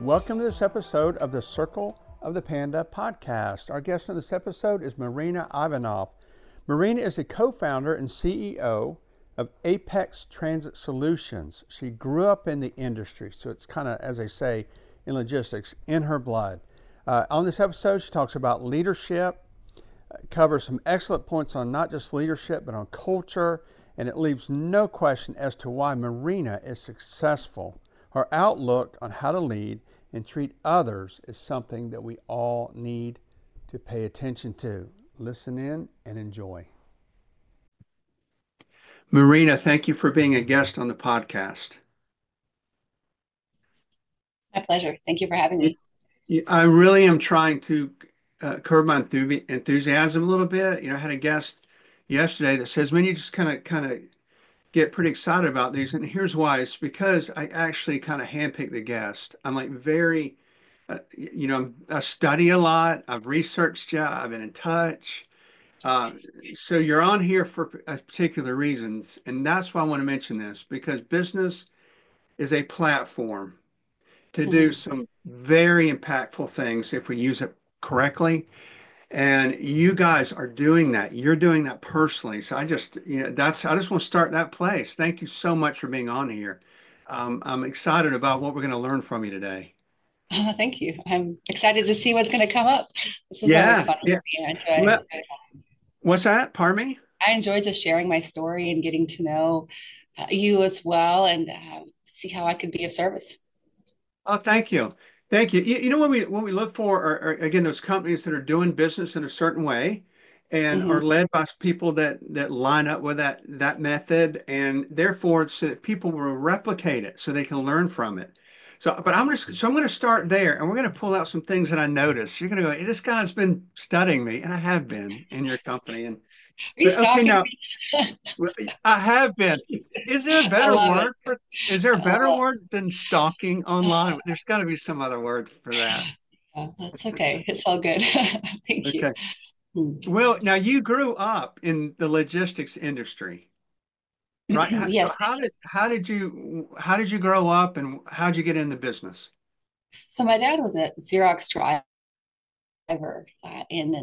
Welcome to this episode of the Circle of the Panda podcast. Our guest on this episode is Marina Ivanov. Marina is the co-founder and CEO of Apex Transit Solutions. She grew up in the industry, so it's kind of, as they say in logistics, in her blood. On this episode, she talks about leadership, covers some excellent points on not just leadership, but on culture, and it leaves no question as to why Marina is successful. Her outlook on how to lead and treat others is something that we all need to pay attention to. Listen in and enjoy. Marina, thank you for being a guest on the podcast. My pleasure. Thank you for having me. I really am trying to curb my enthusiasm a little bit. I had a guest yesterday that says, "Man, you just kind of get pretty excited about these," and here's why. It's because I actually kind of handpick the guest. I'm like very, I study a lot. I've researched you. I've been in touch. Uh, so you're on here for particular reasons, and that's why I want to mention this because business is a platform to do Mhm. some very impactful things if we use it correctly. And you guys are doing that. You're doing that personally. So I just want to start that place. Thank you so much for being on here. I'm excited about what we're going to learn from you today. Thank you. I'm excited to see what's going to come up. This is always Yeah, fun with yeah. me. Well, what's that? Pardon me? I enjoy just sharing my story and getting to know you as well and see how I could be of service. Oh, thank you. Thank you. You know what we look for are again those companies that are doing business in a certain way and are Hmm. led by people that line up with that method, and therefore it's so that people will replicate it so they can learn from it. I'm gonna start there, and we're gonna pull out some things that I noticed. You're gonna go, "Hey, this guy's been studying me," and I have been in your company. And Are you but okay, stalking now me? well, I have been. Is there a I better love it. word for, is there a better Uh, word than stalking online? There's got to be some other word for that. that's okay. It's all good. Thank you. Okay. Well, now you grew up in the logistics industry, right? So Yes. how did you grow up and how did you get in the business? So my dad was a Xerox driver in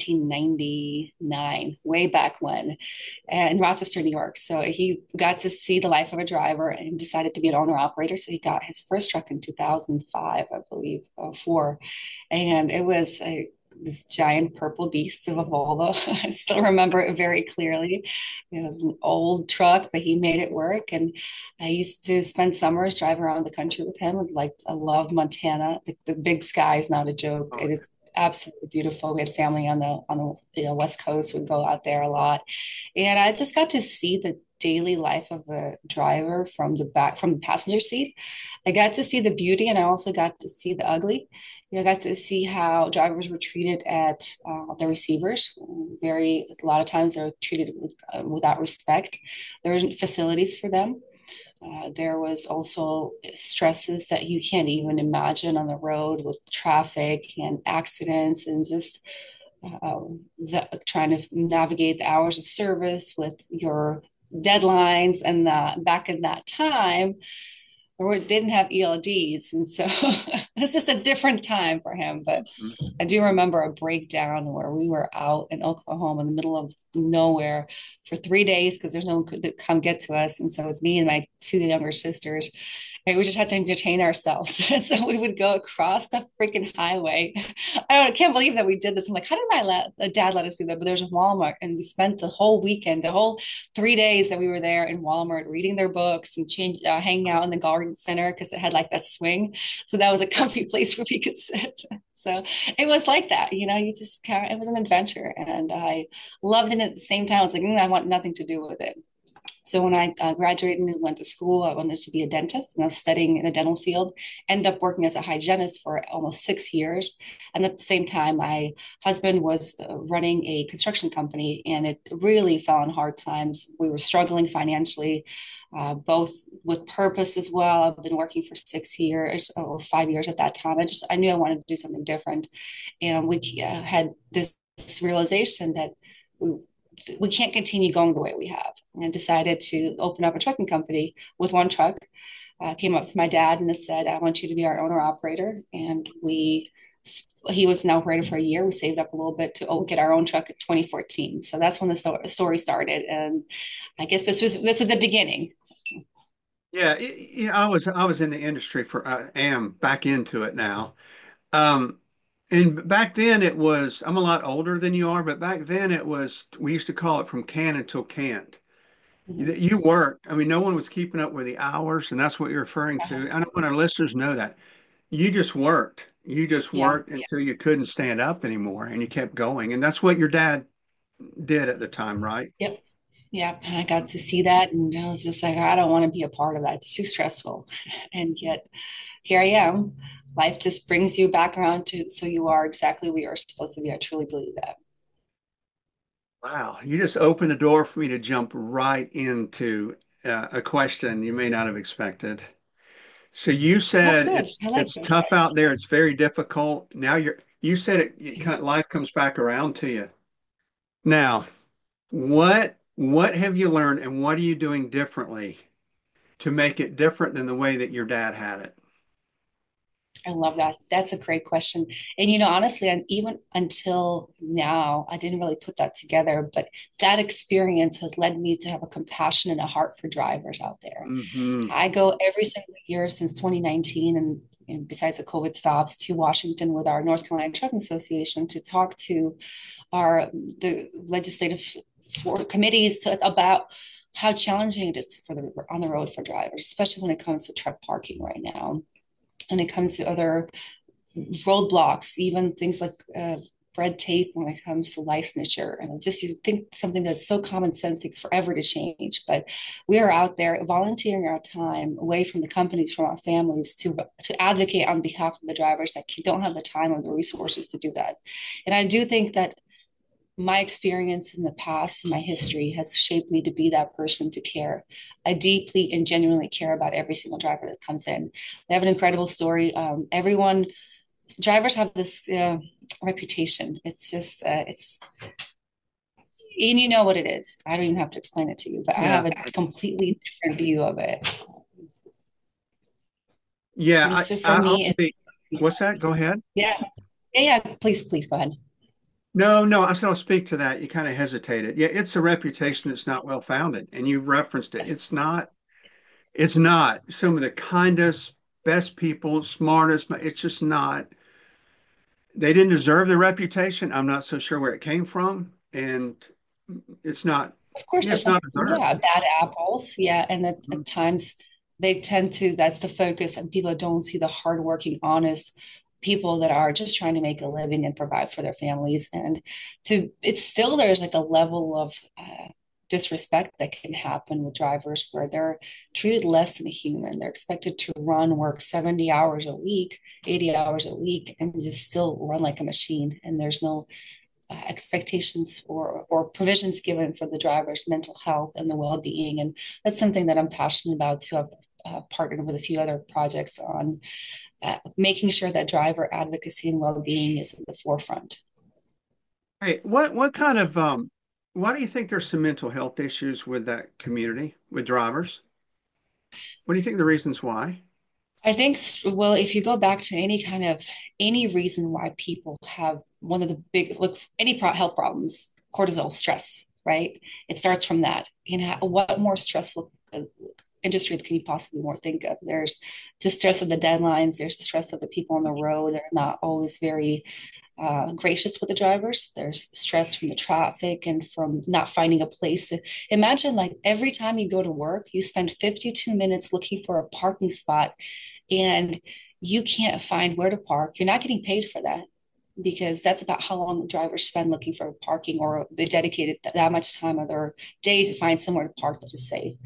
1999, way back when, in Rochester, New York. So he got to see the life of a driver and decided to be an owner operator. So he got his first truck in 2005, I believe, or four, and it was this giant purple beast of a Volvo. I still remember it very clearly. It was an old truck, but he made it work. And I used to spend summers driving around the country with him. Like I loved Montana. The big sky is not a joke. Oh, It is absolutely beautiful. We had family on the West Coast. We'd go out there a lot, and I just got to see the daily life of a driver from the passenger seat. I got to see the beauty, and I also got to see the ugly. I got to see how drivers were treated at the receivers. A lot of times they're treated without respect. There isn't facilities for them. There was also stresses that you can't even imagine on the road with traffic and accidents and just trying to navigate the hours of service with your deadlines. And back in that time, or it didn't have ELDs. And so it's just a different time for him. But mhm. I do remember a breakdown where we were out in Oklahoma in the middle of nowhere for 3 days because there's no one could come get to us. And so it was me and my two younger sisters. And we just had to entertain ourselves. So we would go across the freaking highway. I can't believe that we did this. I'm like, how did dad let us do that? But there's a Walmart, and we spent the whole weekend, the whole 3 days that we were there in Walmart, reading their books and hanging out in the garden center because it had like that swing. So that was a comfy place where we could sit. So it was like that, it was an adventure, and I loved it. At the same time, I was like, I want nothing to do with it. So when I graduated and went to school, I wanted to be a dentist, and I was studying in the dental field. Ended up working as a hygienist for almost 6 years, and at the same time, my husband was running a construction company, and it really fell on hard times. We were struggling financially, both with purpose as well. I've been working for 6 years or 5 years at that time. I knew I wanted to do something different, and we had this realization that we we can't continue going the way we have, and decided to open up a trucking company with one truck. Came up to my dad and said, I want you to be our owner operator. And he was an operator for a year. We saved up a little bit to get our own truck in 2014. So that's when the story started. And I guess this is the beginning. Yeah, I was in the industry for am back into it now. Um, and back then it was I'm a lot older than you are, but back then it was we used to call it from can until can't. Mhm. You worked. I mean, no one was keeping up with the hours, and that's what you're referring Uh-huh. to. I don't want our listeners know that. You just worked. You just Yeah. worked until you couldn't stand up anymore, and you kept going. And that's what your dad did at the time, right? Yep. Yep. And I got to see that, and I was just like, I don't want to be a part of that. It's too stressful. And yet here I am. Life just brings you back around to so you are exactly where you're supposed to be. I truly believe that. Wow, you just opened the door for me to jump right into a question you may not have expected. So you Oh, said good. it's I like it's it. tough out there. It's very difficult. Now you said life comes back around to you. Now, what have you learned and what are you doing differently to make it different than the way that your dad had it? I love that. That's a great question. And honestly, and even until now, I didn't really put that together, but that experience has led me to have a compassion and a heart for drivers out there. Hmm. I go every single year since 2019, and besides the COVID stops, to Washington with our North Carolina Trucking Association to talk to the legislative committees about how challenging it is on the road for drivers, especially when it comes to truck parking right now. And it comes to other roadblocks, even things like red tape when it comes to licensure. And just you think something that's so common sense takes forever to change. But we are out there volunteering our time away from the companies, from our families to advocate on behalf of the drivers that don't have the time or the resources to do that. And I do think that my experience in the past, my history has shaped me to be that person to care. I deeply and genuinely care about every single driver that comes in. They have an incredible story. Drivers have this reputation. It's just, and you know what it is. I don't even have to explain it to you, but I Yeah. have a completely different view of it. Yeah, And so for I'll me, speak. What's that? Go ahead. yeah, yeah, yeah. Please go ahead. No, no, I said I'll speak to that. You kind of hesitated. Yeah, it's a reputation that's not well founded, and you referenced it. Yes. It's not. Some of the kindest, best people, smartest, it's just not. They didn't deserve the reputation. I'm not so sure where it came from, and it's not, Of course, yeah, there's it's some, not deserved. yeah, bad apples. Yeah. And Mhm. at times they tend to, that's the focus, and people don't see the hardworking, honest people that are just trying to make a living and provide for their families. And it's still, there's like a level of disrespect that can happen with drivers where they're treated less than a human. They're expected to work 70 hours a week, 80 hours a week, and just still run like a machine. And there's no expectations or provisions given for the driver's mental health and the well-being. And that's something that I'm passionate about too. I've partnered with a few other projects on making sure that driver advocacy and well-being is in the forefront. Hey, what kind of why do you think there's some mental health issues with that community with drivers? What do you think the reasons why? I think, well, if you go back to any reason why people have one of the big, like health problems, cortisol, stress, right? It starts from that. What more stressful industry can you possibly more think of? There's the stress of the deadlines, there's the stress of the people on the road. They're not always very gracious with the drivers. There's stress from the traffic and from not finding a place. Imagine like every time you go to work, you spend 52 minutes looking for a parking spot and you can't find where to park. You're not getting paid for that because that's about how long the drivers spend looking for parking, or they dedicated that much time of their day to find somewhere to park that is safe.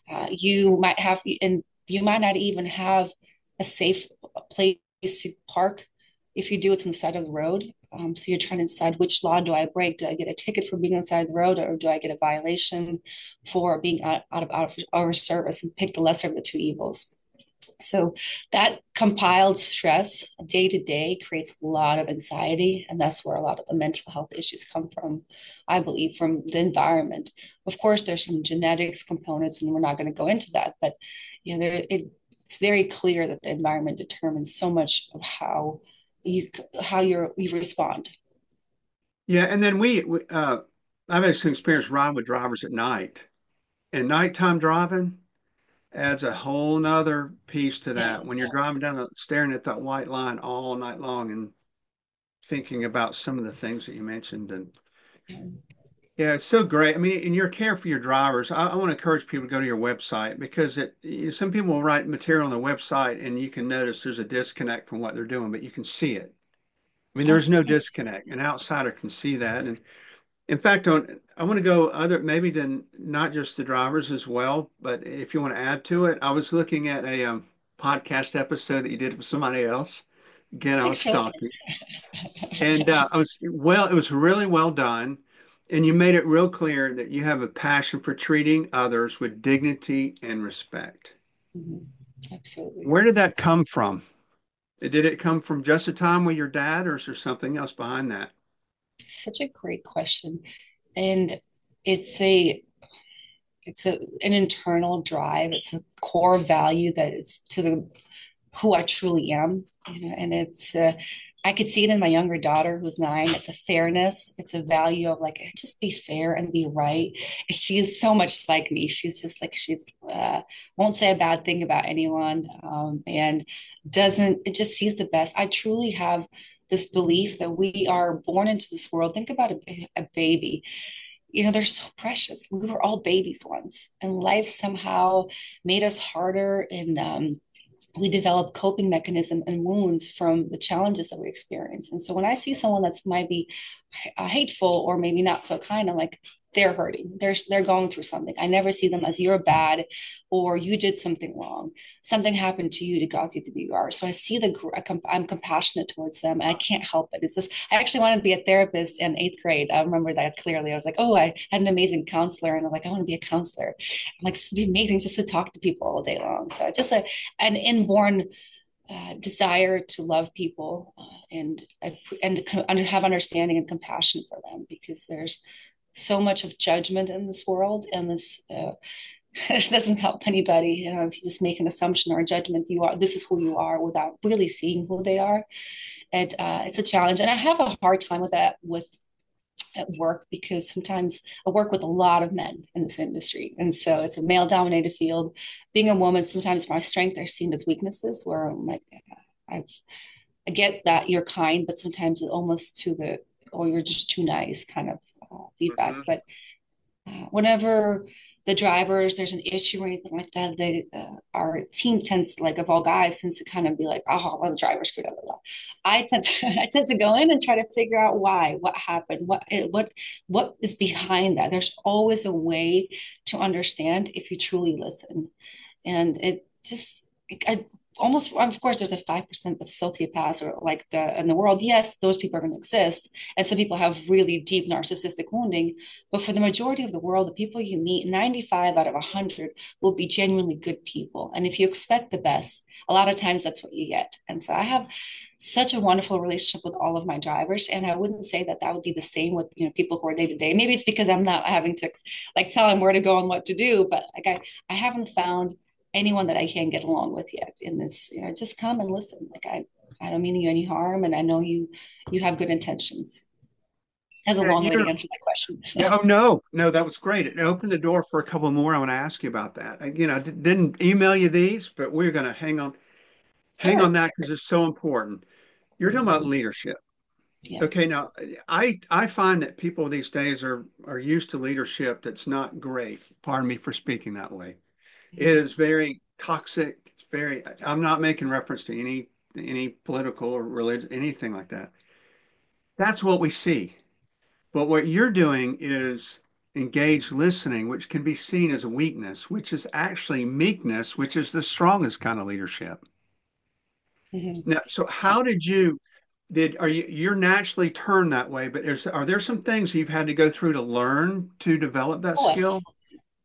You might not even have a safe place to park. If you do, it's on the side of the road. So you're trying to decide, which law do I break? Do I get a ticket for being on the side of the road, or do I get a violation for being out of service, and pick the lesser of the two evils? So that compiled stress day to day creates a lot of anxiety, and that's where a lot of the mental health issues come from, I believe, from the environment. Of course, there's some genetics components, and we're not going to go into that, but it's very clear that the environment determines so much of you you respond. Yeah, and then I've had some experience riding with drivers at night, and nighttime driving adds a whole nother piece to Yeah. that. When you're driving down staring at that white line all night long and thinking about some of the things that you mentioned, and Yeah. yeah, it's so great. I mean, in your care for your drivers, I want to encourage people to go to your website because some people will write material on the website and you can notice there's a disconnect from what they're doing, but you can see it. I mean, there's no Absolutely. disconnect. An outsider can see that. And in fact, I want to go other maybe than not just the drivers as well, but if you want to add to it, I was looking at a podcast episode that you did with somebody else. Again, I was Thanks for listening. stalking, and it was really well done, and you made it real clear that you have a passion for treating others with dignity and respect. Mhm. Absolutely. Where did that come from? Did it come from just a time with your dad, or is there something else behind that? Such a great question. And it's a an internal drive. It's a core value that it's to the who I truly am. And it's I could see it in my younger daughter who's 9. It's a fairness. It's a value of like just be fair and be right. And she is so much like me. She's just like she's won't say a bad thing about anyone, and doesn't it just sees the best. I truly have this belief that we are born into this world. Think about a baby. They're so precious. We were all babies once, and life somehow made us harder, and we develop coping mechanism and wounds from the challenges that we experience. And so when I see someone that's might be hateful or maybe not so kind, I'm like, they're hurting. They're going through something. I never see them as you're bad or you did something wrong. Something happened to you to cause you to be you are. So I see I'm compassionate towards them. And I can't help it. It's just I actually wanted to be a therapist in 8th grade. I remember that clearly. I was like, oh, I had an amazing counselor, and I'm like, I want to be a counselor. I'm like, it'd be amazing just to talk to people all day long. So just an inborn desire to love people, and have understanding and compassion for them, because there's so much of judgment in this world, and this it doesn't help anybody. If you just make an assumption or a judgment, this is who you are without really seeing who they are. And it's a challenge, and I have a hard time with that with at work, because sometimes I work with a lot of men in this industry. And so it's a male dominated field. Being a woman, sometimes my strengths are seen as weaknesses, where I'm like, I've, I get that you're kind, but sometimes it's almost to the, or you're just too nice kind of feedback. Mhm. But whenever the drivers there's an issue or anything like that, our team tends, like, of all guys, tends to kind of be like, oh, well, the driver screwed up. I tend to go in and try to figure out why, what happened, what is behind that. There's always a way to understand if you truly listen. And it just I almost, of course, there's a 5% of sociopaths, or like in the world. Yes, those people are going to exist, and some people have really deep narcissistic wounding. But for the majority of the world, the people you meet, 95 out of 100 will be genuinely good people. And if you expect the best, a lot of times that's what you get. And so I have such a wonderful relationship with all of my drivers, and I wouldn't say that that would be the same with people who are day to day. Maybe it's because I'm not having to like tell them where to go and what to do, but like I haven't found anyone that I can get along with yet in this. Just come and listen. Like I don't mean you any harm, and I know you have good intentions. Has a Yeah, long way to answer that question. yeah, oh no, no, that was great. It opened the door for a couple more. I want to ask you about that. I didn't email you these, but we're going to hang Sure. on that because it's so important. You're talking about Mhm. leadership. Yeah. Okay, now I find that people these days are used to leadership that's not great. Pardon me for speaking that way. It Mhm. is very toxic. It's very. I'm not making reference to any political or religion, anything like that. That's what we see. But what you're doing is engaged listening, which can be seen as a weakness, which is actually meekness, which is the strongest kind of leadership. Mhm. Now, so how did you did are you're naturally turned that way, but are there some things you've had to go through to learn to develop that Oh, skill? absolutely.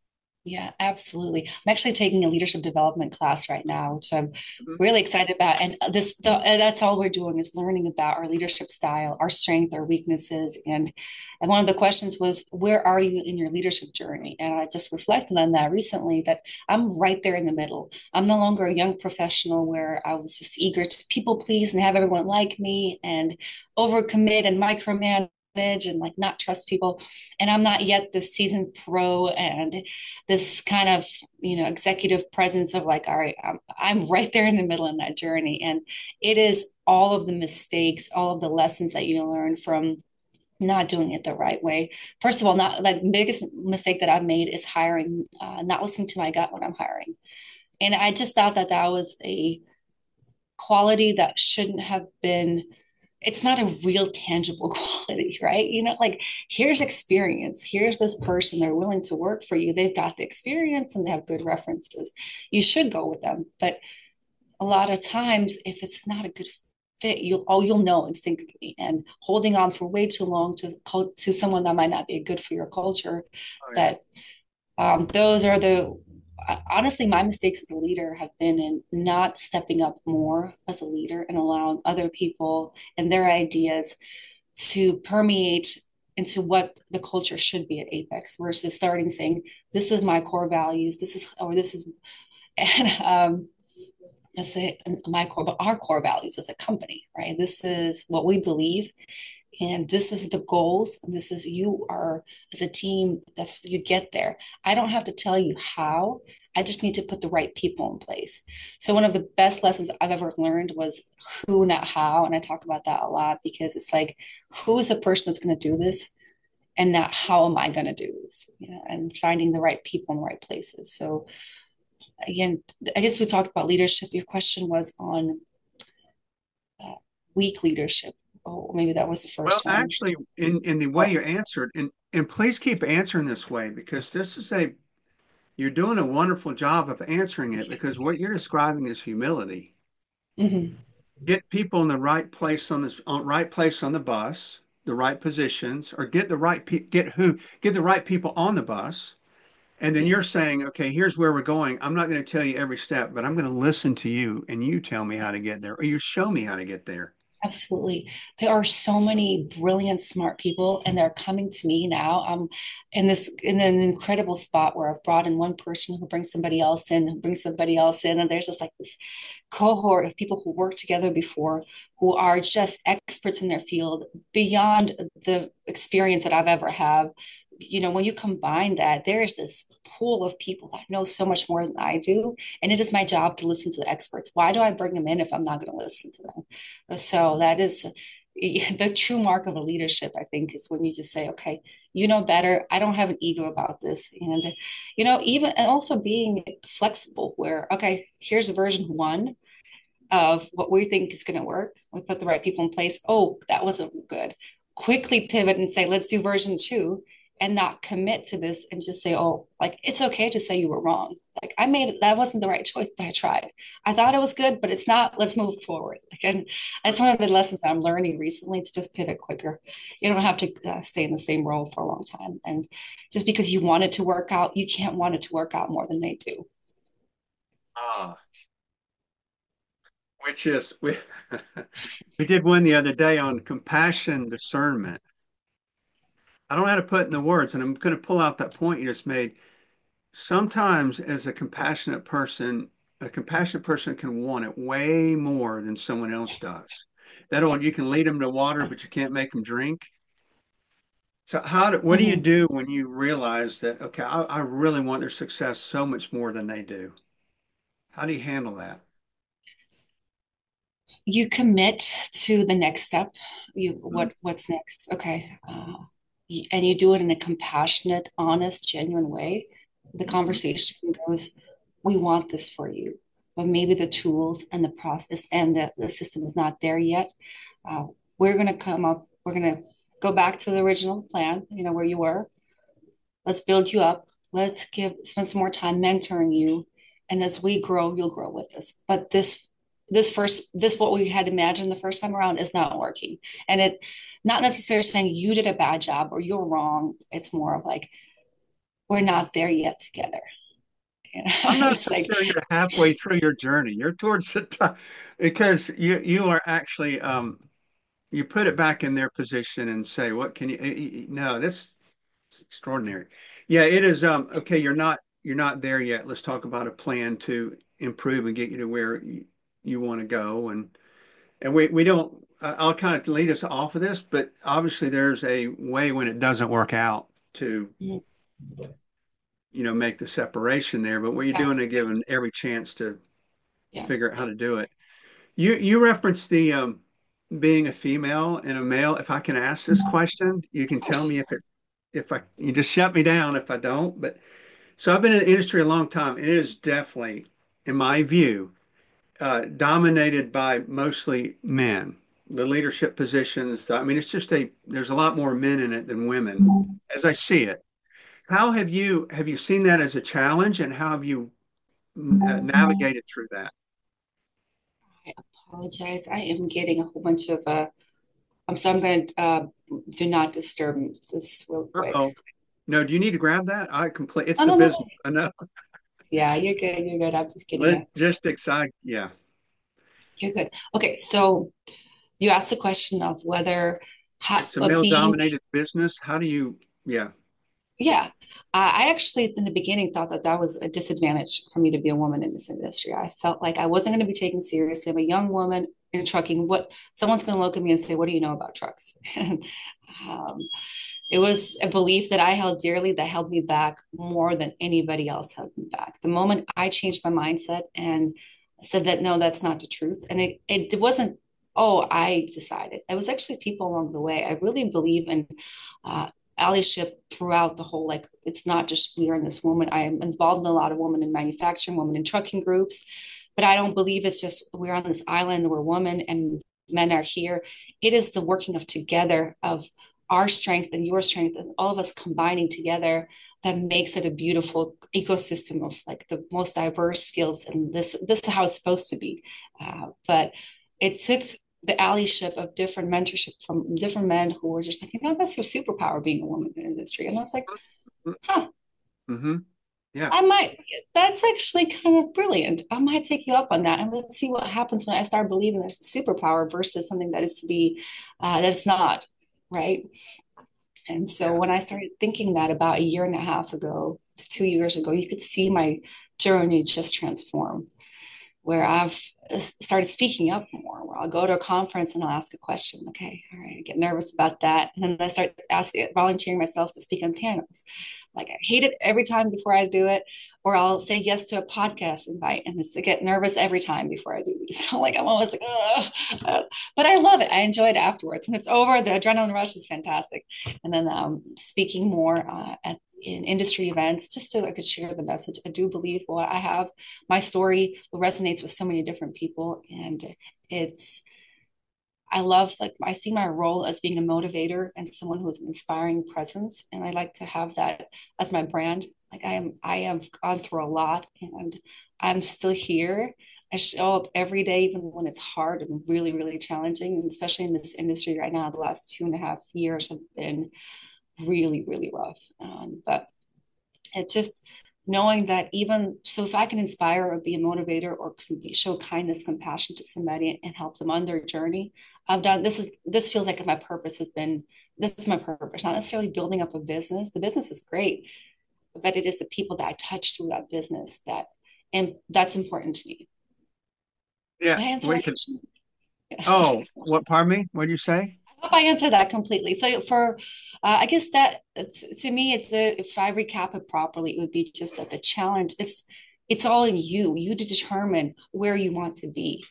Yeah, absolutely. I'm actually taking a leadership development class right now, which I'm Mhm. really excited about. And that's all we're doing is learning about our leadership style, our strength, our weaknesses. And one of the questions was, where are you in your leadership journey? And I just reflected on that recently that I'm right there in the middle. I'm no longer a young professional where I was just eager to people please and have everyone like me and overcommit and micromanage and like not trust people. And I'm not yet the seasoned pro and this kind of executive presence of like, all right, I'm right there in the middle of that journey, and it is all of the mistakes, all of the lessons that you learn from not doing it the right way. First of all, not like the biggest mistake that I've made is hiring, not listening to my gut when I'm hiring. And I just thought that that was a quality that shouldn't have been. It's not a real tangible quality, right? Like, here's experience, here's this person, they're willing to work for you, they've got the experience and they have good references, you should go with them. But a lot of times if it's not a good fit, you'll know instinctively, and holding on for way too long to someone that might not be good for your culture, Oh, yeah. that those are the honestly, my mistakes as a leader have been in not stepping up more as a leader and allowing other people and their ideas to permeate into what the culture should be at Apex versus starting saying, this is my core values, this is, and let's say my core, but our core values as a company, right? This is what we believe, and this is the goals, and this is you are as a team, that's you get there. I don't have to tell you how, I just need to put the right people in place. So one of the best lessons I've ever learned was who, not how, and I talk about that a lot because it's like, who is the person that's going to do this, and not how am I going to do this, and finding the right people in the right places. So again, I guess we talked about leadership. Your question was on uh, weak leadership. Oh, maybe that was the Well, first one. actually, in the way Oh, you answered, and please keep answering this way because this is a you're doing a wonderful job of answering it because what you're describing is humility. mhm. Get people in the right place right place on the bus, the right positions, or get the right people on the bus. And then Yeah. you're saying, okay, here's where we're going. I'm not going to tell you every step, but I'm going to listen to you and you tell me how to get there, or you show me how to get there. Absolutely. There are so many brilliant, smart people, and they're coming to me now. I'm in an incredible spot where I've brought in one person who brings somebody else in, who brings somebody else in, and there's just like this cohort of people who worked together before, who are just experts in their field beyond the experience that I've ever had. When you combine that, there is this pool of people that know so much more than I do, and it is my job to listen to the experts. Why do I bring them in if I'm not going to listen to them? So that is the true mark of a leadership, I think, is when you just say, okay, you know better. I don't have an ego about this. And, even and also being flexible where, okay, here's version one of what we think is going to work. We put the right people in place. Oh, that wasn't good. Quickly pivot and say, let's do version two, and not commit to this and just say, oh, like it's okay to say you were wrong. Like I made it, that wasn't the right choice, but I tried. I thought it was good, but it's not. Let's move forward. Like, and that's one of the lessons I'm learning recently to just pivot quicker. You don't have to stay in the same role for a long time. And just because you want it to work out, you can't want it to work out more than they do. Ah, which is we did one the other day on compassion discernment. I don't know how to put it in the words, and I'm going to pull out that point you just made. Sometimes, as a compassionate person can want it way more than someone else does. That Yeah. old, you can lead them to water, but you can't make them drink. So, what do you Mhm. do when you realize that, okay, I really want their success so much more than they do? How do you handle that? You commit to the next step. You Mhm. what's next? Okay, and you do it in a compassionate, honest, genuine way. The Mhm. conversation goes, "We want this for you, but maybe the tools and the process and the system is not there yet. Uh, we're going to come up. We're going to go back to the original plan. Where you were. Let's build you up. Let's spend some more time mentoring you. And as we grow, you'll grow with us. But this what we had imagined the first time around is not working. And it not necessarily saying you did a bad job or you're wrong. It's more of like we're not there yet together. And I'm I not was so like, sure you're halfway through your journey. You're towards the top because you are actually you put it back in their position and say, what can you no, this is extraordinary. Yeah, it is okay, you're not there yet. Let's talk about a plan to improve and get you to where you want to go. And we don't I'll kind of lead us off of this, but obviously there's a way when it doesn't work out to "Mm, make the separation there, but what you're yeah, doing is giving every chance to yeah. figure out how to do it. You referenced the being a female and a male. If I can ask this question, you can Of tell course. me if I you just shut me down if I don't. But so I've been in the industry a long time. It is definitely, in my view, dominated by mostly men. The leadership positions. I mean, there's a lot more men in it than women, as I see it. How have you seen that as a challenge, and how have you navigated through that? I apologize. I am getting a whole bunch of I'm going to do not disturb this real quick. Uh-oh. No, do you need to grab that? I complete. It's Oh, the no, no. business. I know. Yeah, you're good. You're good. I'm just getting a, Logistics. Yeah. you're good. Okay. So you asked the question of whether It's a male being, dominated business. How do you, yeah. yeah, I actually in the beginning thought that that was a disadvantage for me to be a woman in this industry. I felt like I wasn't going to be taken seriously. I'm a young woman in trucking. What someone's going to look at me and say, "What do you know about trucks?" And, um, it was a belief that I held dearly that held me back more than anybody else held me back. The moment I changed my mindset and said that no, that's not the truth, and it wasn't. Oh, I decided. It was actually people along the way. I really believe in uh, allyship throughout the whole. Like it's not just we are in this woman. I am involved in a lot of women in manufacturing, women in trucking groups, but I don't believe it's just we're on this island. We're women and men are here. It is the working of together of our strength and your strength and all of us combining together that makes it a beautiful ecosystem of like the most diverse skills, and this is how it's supposed to be. But it took the allyship of different mentorship from different men who were just like, that's your superpower being a woman in the industry. And I was like, huh, Mm-hmm. Yeah. I might, that's actually kind of brilliant. I might take you up on that. And let's see what happens when I start believing there's a superpower versus something that is to be, that it's not. Right. And so Yeah. when I started thinking that about a year and a half ago to 2 years ago, you could see my journey just transform where I've started speaking up more, where I'll go to a conference and I'll ask a question. Okay, all right, I get nervous about that. And then I start asking, volunteering myself to speak on panels. Like I hate it every time before I do it, or I'll say yes to a podcast invite and I get nervous every time before I do it. So like I'm always like, but I love it. I enjoy it afterwards. When it's over, the adrenaline rush is fantastic. And then speaking more in industry events, just so I could share the message. I do believe what I have, my story resonates with so many different people, and it's I love like I see my role as being a motivator and someone who's an inspiring presence, and I like to have that as my brand. Like I have gone through a lot, and I'm still here. I show up every day, even when it's hard and really, really challenging, and especially in this industry right now. The last 2.5 years have been really, really rough, but it's just knowing that even so if I can inspire or be a motivator or show kindness compassion to somebody and help them on their journey, I've done this feels like my purpose has been this is my purpose, not necessarily building up a business. The business is great, but it is the people that I touch through that business that and that's important to me. Yeah. Did I answer We that can. question? Oh, what? Pardon me. What did you say? I hope I answered that completely. So for, I guess that to me, if I recap it properly, it would be just that the challenge is, it's all in you. You to determine where you want to be.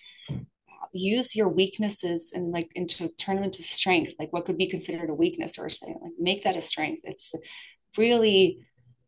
Use your weaknesses and like into turn them into strength. Like what could be considered a weakness or something. Like make that a strength. It's really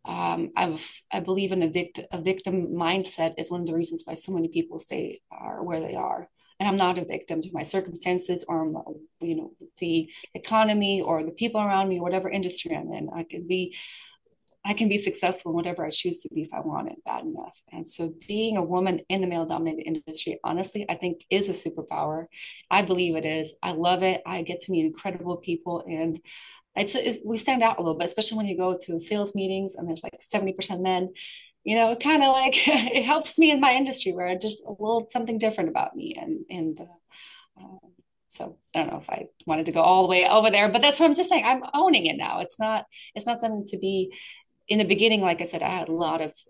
I believe in a victim mindset is one of the reasons why so many people stay are where they are. And I'm not a victim to my circumstances or the economy or the people around me, whatever industry I'm in. I can be successful in whatever I choose to be if I want it bad enough. And so being a woman in the male dominated industry, honestly, I think is a superpower. I believe it is. I love it. I get to meet incredible people and we stand out a little bit, especially when you go to sales meetings and there's like 70% men. It kind of like it helps me in my industry where just a little something different about me, and um, so I don't know if I wanted to go all the way over there, but that's what I'm just saying. I'm owning it now. It's not something to be in the beginning. Like I said, I had a lot of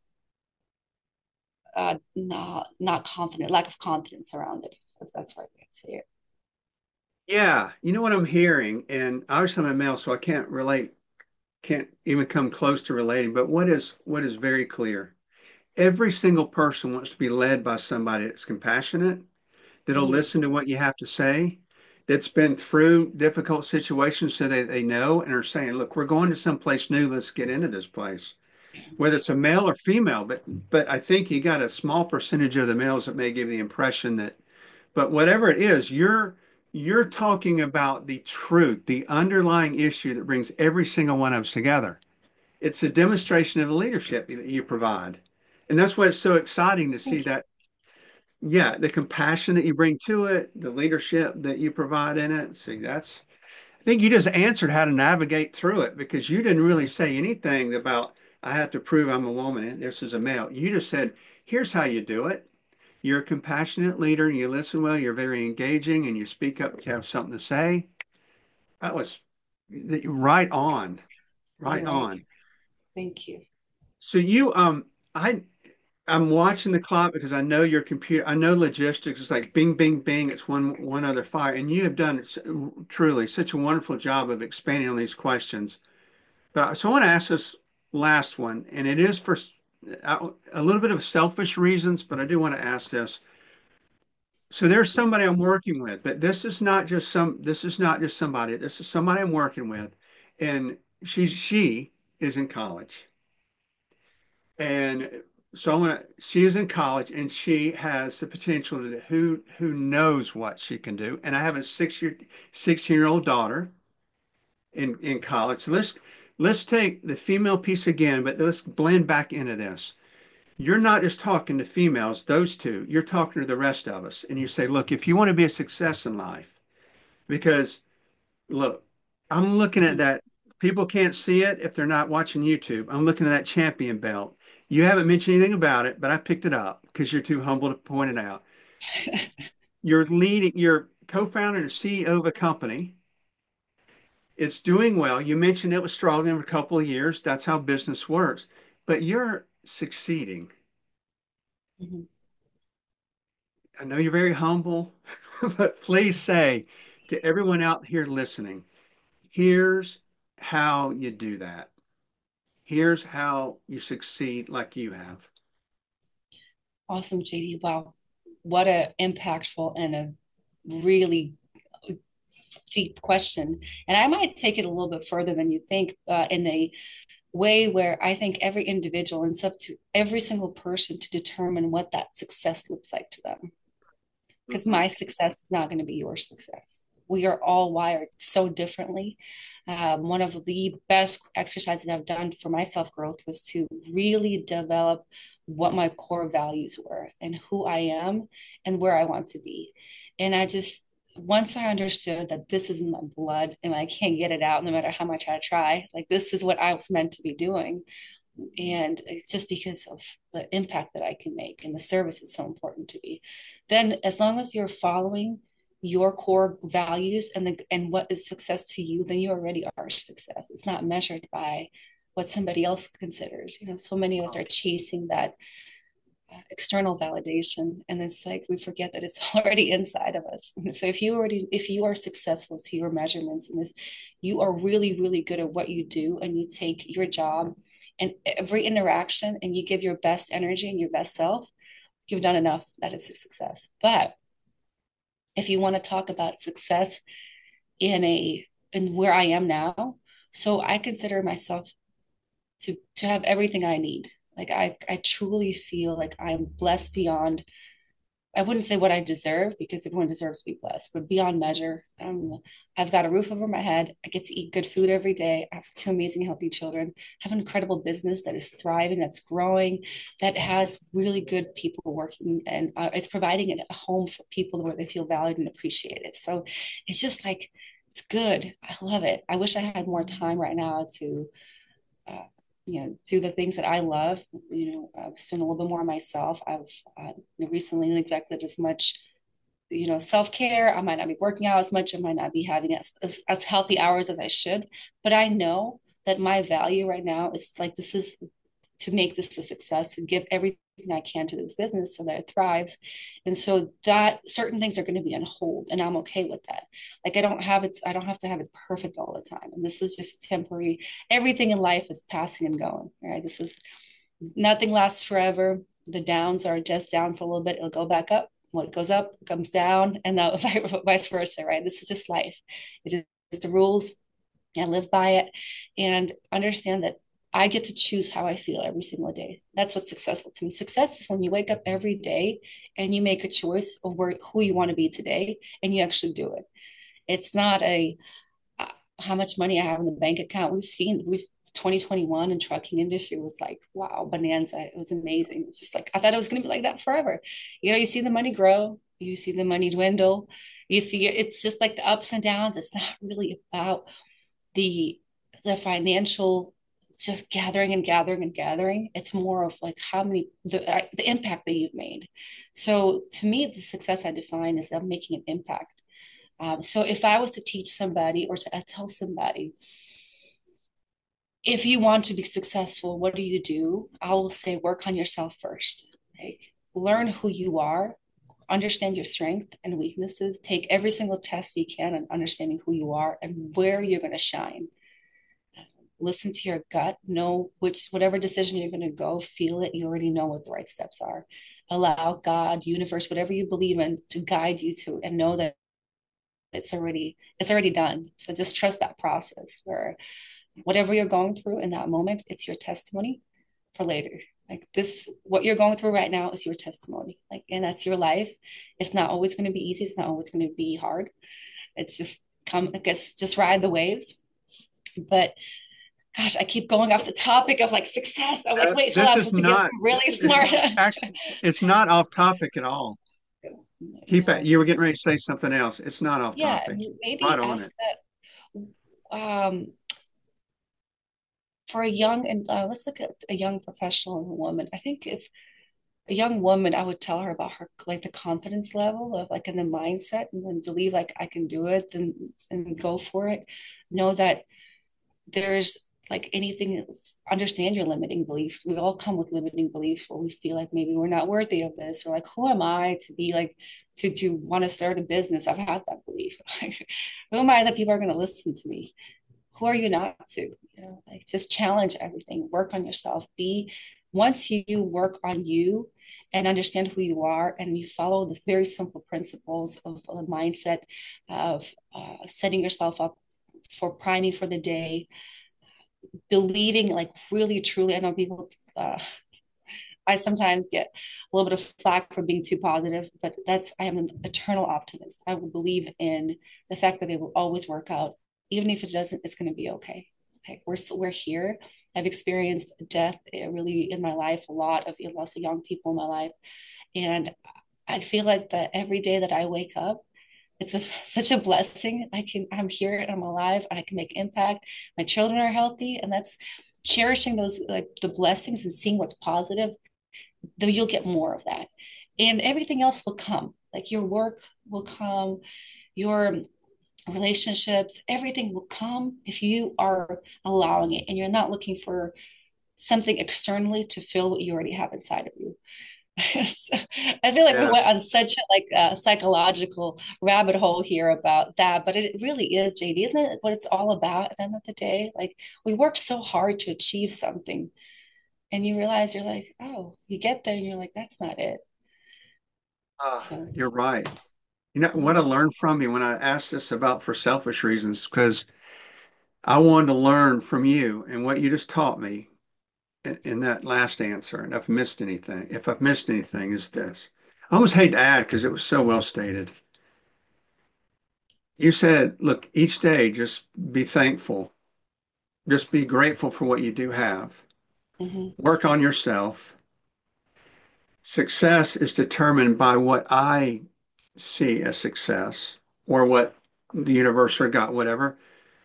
not confident, lack of confidence around it. That's why I can say it. Yeah, you know what I'm hearing, and obviously I'm a male, so I can't relate, can't even come close to relating. But what is very clear, every single person wants to be led by somebody that's compassionate, that'll Mhm. listen to what you have to say, that's been through difficult situations so they know and are saying, look, we're going to someplace new. Let's get into this place. Whether it's a male or female, but I think you got a small percentage of the males that may give the impression that, but whatever it is, you're talking about the truth, the underlying issue that brings every single one of us together. It's a demonstration of the leadership that you provide. And that's why it's so exciting to see Thank you. that, yeah, the compassion that you bring to it, the leadership that you provide in it. See, I think you just answered how to navigate through it because you didn't really say anything about, I have to prove I'm a woman and this is a male. You just said, here's how you do it. You're a compassionate leader and you listen well, you're very engaging and you speak up if you have something to say. That was right on, right You're right. on. Thank you. So I I'm watching the clock because I know your computer, I know logistics. It's like bing, bing, bing. It's one other fire. And you have done truly such a wonderful job of expanding on these questions. But so I want to ask this last one, and it is for a little bit of selfish reasons, but I do want to ask this. So there's somebody I'm working with, but this is not just somebody. This is somebody I'm working with, and she is in college. And so she is in college and she has the potential to who knows what she can do. And I have a 16-year-old daughter in college. So let's take the female piece again, but let's blend back into this. You're not just talking to females, those two, you're talking to the rest of us. And you say, look, if you want to be a success in life, because look, I'm looking at Mhm. that. People can't see it if they're not watching YouTube. I'm looking at that champion belt. You haven't mentioned anything about it, but I picked it up because you're too humble to point it out. You're co-founder and CEO of a company. It's doing well. You mentioned it was struggling for a couple of years. That's how business works. But you're succeeding. Mhm. I know you're very humble, but please say to everyone out here listening, here's how you do that. Here's how you succeed like you have. Awesome, JD. Wow, what a impactful and a really deep question. And I might take it a little bit further than you think, in a way where I think every individual, and it's up to every single person to determine what that success looks like to them. Because Mhm. my success is not going to be your success. We are all wired so differently. One of the best exercises I've done for my self growth was to really develop what my core values were and who I am and where I want to be. And once I understood that this is in my blood and I can't get it out no matter how much I try, like this is what I was meant to be doing, and it's just because of the impact that I can make, and the service is so important to me. Then as long as you're following your core values and what is success to you, then you already are success. It's not measured by what somebody else considers. So many of us are chasing that external validation, and it's like we forget that it's already inside of us. And so if you are successful to your measurements, and if you are really really good at what you do, and you take your job and every interaction and you give your best energy and your best self, you've done enough. That is a success. But if you want to talk about success in where I am now, so I consider myself to have everything I need. Like I truly feel like I'm blessed beyond, I wouldn't say what I deserve because everyone deserves to be blessed, but beyond measure. I've got a roof over my head. I get to eat good food every day. I have two amazing, healthy children. I have an incredible business that is thriving, that's growing, that has really good people working, and it's providing a home for people where they feel valued and appreciated. So it's just like It's good. I love it. I wish I had more time right now to uh, do the things that I love. Spend a little bit more on myself. I've recently neglected as much, self-care. I might not be working out as much. I might not be having as healthy hours as I should. But I know that my value right now is like, this is to make this a success, to give everything I can to this business so that it thrives. And so that certain things are going to be on hold, and I'm okay with that. Like I don't have to have it perfect all the time. And this is just temporary. Everything in life is passing and going, right? This is nothing lasts forever. The downs are just down for a little bit, it'll go back up. What goes up comes down, and now vice versa, right? This is just life. It is the rules, and live by it, and understand that I get to choose how I feel every single day. That's what's successful to me. Success is when you wake up every day and you make a choice of who you want to be today, and you actually do it. It's not a how much money I have in the bank account. We've 2021 and trucking industry was like, wow, bonanza. It was amazing. It's just like, I thought it was going to be like that forever. You see the money grow, you see the money dwindle, you see it's just like the ups and downs. It's not really about the financial just gathering and gathering and gathering. It's more of like how many the impact that you've made. So to me, the success I define is I'm making an impact. So if I was to teach somebody or to tell somebody, if you want to be successful, what do you do? I will say work on yourself first. Like learn who you are, understand your strengths and weaknesses, take every single test you can on understanding who you are and where you're going to shine. Listen to your gut, know whatever decision you're going to go, feel it. You already know what the right steps are. Allow God, universe, whatever you believe in to guide you to, and know that it's already done. So just trust that process where whatever you're going through in that moment, it's your testimony for later. Like this, what you're going through right now is your testimony. Like, and that's your life. It's not always going to be easy. It's not always going to be hard. It's just I guess, just ride the waves. But gosh, I keep going off the topic of like success. I'm like, wait, hold This on, is just to get not, some really it's smart. actually, it's not off topic at all. Keep it. No. You were getting ready to say something else. It's not off Yeah, topic. Right maybe on ask it. that for a young and let's look at a young professional woman. I think if a young woman, I would tell her about her like the confidence level of like in the mindset and then to believe like I can do it, then and go for it. Know that there's like anything, understand your limiting beliefs. We all come with limiting beliefs where we feel like maybe we're not worthy of this, or like, who am I to be like to want to start a business? I've had that belief. Like, who am I that people are going to listen to me? Who are you not to? Like just challenge everything, work on yourself. Once you work on you and understand who you are, and you follow the very simple principles of the mindset of setting yourself up for priming for the day, believing like really truly. I know people I sometimes get a little bit of flack for being too positive, but I am an eternal optimist. I will believe in the fact that it will always work out. Even if it doesn't, it's going to be okay. Okay, we're here. I've experienced death really in my life, a lot of lots of young people in my life, and I feel like that every day that I wake up, such a blessing. I'm here and I'm alive and I can make impact. My children are healthy, and that's cherishing those like the blessings and seeing what's positive. Though you'll get more of that, and everything else will come. Like your work will come, your relationships, everything will come if you are allowing it and you're not looking for something externally to fill what you already have inside of you. So, I feel like we went Yes. on such a like psychological rabbit hole here about that, but it really is, JD, isn't it what it's all about at the end of the day? Like we work so hard to achieve something, and you realize you're like, oh, you get there, and you're like, that's not it. So, You're right. You know what I yeah. learned from you when I asked this about for selfish reasons, because I wanted to learn from you and what you just taught me in that last answer. And if I've missed anything, is this. I almost hate to add because it was so well stated. You said, look, each day just be thankful, just be grateful for what you do have. Hmm. Work on yourself. Success is determined by what I see as success or what the universe or God, whatever,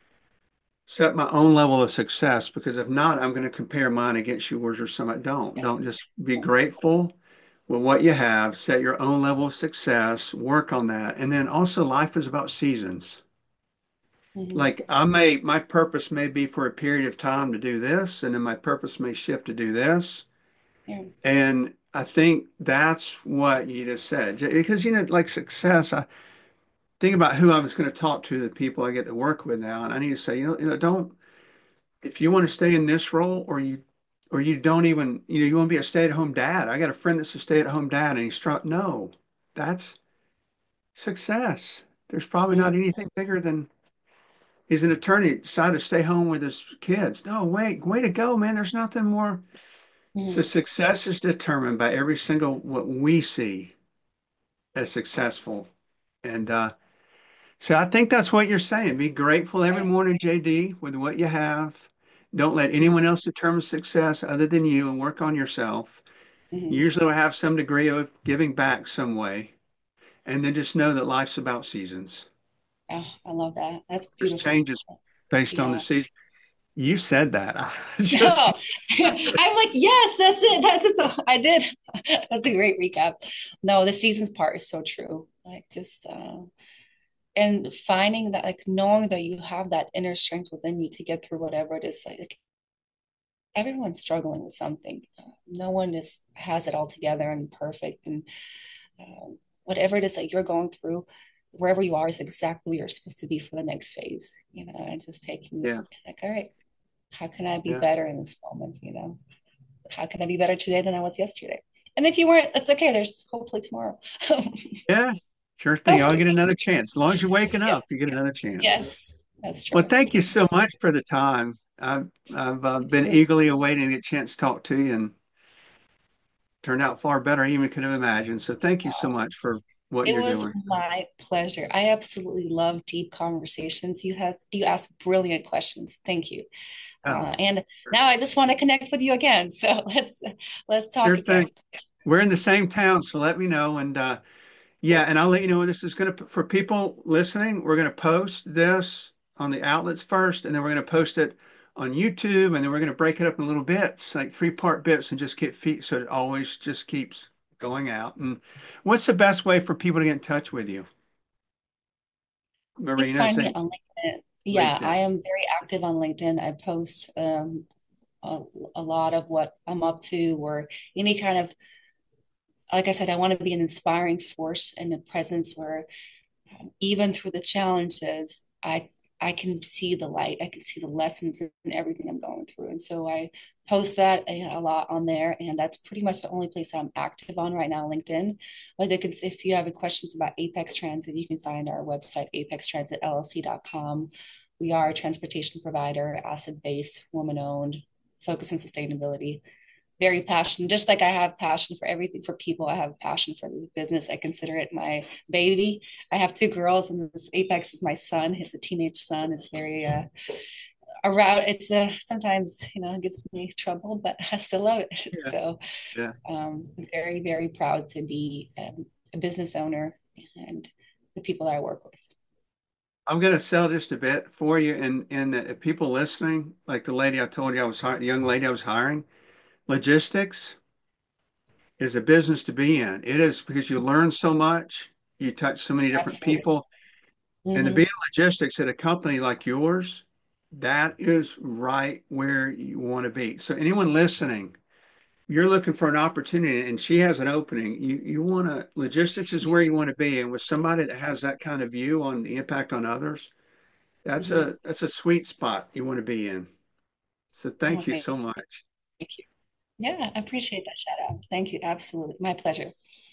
set my own level of success, because if not, I'm going to compare mine against yours or some I don't. Yes. Don't just be grateful with what you have, set your own level of success, work on that. And then also life is about seasons. Hmm. Like my purpose may be for a period of time to do this, and then my purpose may shift to do this. Yeah. And I think that's what you just said. Because, like success, I think about who I was going to talk to, the people I get to work with now. And I need to say, don't, if you want to stay in this role, or you don't even, you want to be a stay-at-home dad. I got a friend that's a stay-at-home dad and he's struck. No, that's success. There's probably Hmm. not anything bigger than he's an attorney, decided to stay home with his kids. No, wait, way to go, man. There's nothing more. So Hmm. success is determined by every single what we see as successful. And so I think that's what you're saying. Be grateful every Right. morning, JD, with what you have. Don't let Hmm. anyone else determine success other than you, and work on yourself. You Hmm. usually will have some degree of giving back some way. And then just know that life's about seasons. Oh, I love that. That's There's beautiful. changes based on the Yeah. season. You said that. I just, No, I'm like, yes, that's it. That's it. So I did. That's a great recap. No, the seasons part is so true. Like just and finding that, like knowing that you have that inner strength within you to get through whatever it is. Like everyone's struggling with something. No one is has it all together and perfect. And whatever it is that you're going through, wherever you are is exactly where you're supposed to be for the next phase. And just taking yeah, like, all right, how can I be yeah, better in this moment? How can I be better today than I was yesterday? And if you weren't, that's okay. There's hopefully tomorrow. yeah. Sure thing. I'll Hopefully. get another chance. As long as you're waking Yeah. up, you get another chance. Yes, that's Well, true. thank you so much for the time. I've been Absolutely. eagerly awaiting the chance to talk to you, and turned out far better than I even could have imagined. So thank you so much for what It you're was doing. my pleasure. I absolutely love deep conversations. You ask brilliant questions. Thank you. Oh, And sure now I just want to connect with you again. So let's talk sure again. thing. We're in the same town, so let me know. And yeah, and I'll let you know what this is going to, for people listening, we're going to post this on the outlets first, and then we're going to post it on YouTube, and then we're going to break it up in little bits, like three-part bits, and just get feet so it always just keeps going out. And what's the best way for people to get in touch with you, Please Marina? find me Say on LinkedIn. Yeah, I LinkedIn. am very active on LinkedIn. I post a, a lot of what I'm up to, or any kind of, like I said, I want to be an inspiring force and a presence where even through the challenges, I can see the light. I can see the lessons in everything I'm going through. And so I post that a lot on there. And that's pretty much the only place I'm active on right now, LinkedIn. But if you have any questions about Apex Transit, you can find our website, apextransitllc.com. We are a transportation provider, asset based, woman owned, focused on sustainability, very passionate. Just like I have passion for everything for people, I have passion for this business. I consider it my baby. I have two girls, and this Apex is my son. He's a teenage son. It's very around. It's sometimes it gives me trouble, but I still love it. Yeah, So yeah. very very proud to be a business owner and the people that I work with. I'm going to sell just a bit for you, and if people listening, like the lady I told you I was hiring, the young lady I was hiring, logistics is a business to be in. It is, because you learn so much, you touch so many different Absolutely. people, and to be Mm-hmm. in logistics at a company like yours, that is right where you want to be. So anyone listening, you're looking for an opportunity and she has an opening. You want to, logistics is where you want to be. And with somebody that has that kind of view on the impact on others, Mm-hmm. that's a sweet spot you want to be in. So thank you Okay. so much. Thank you. Yeah, I appreciate that shout out. Thank you. Absolutely. My pleasure.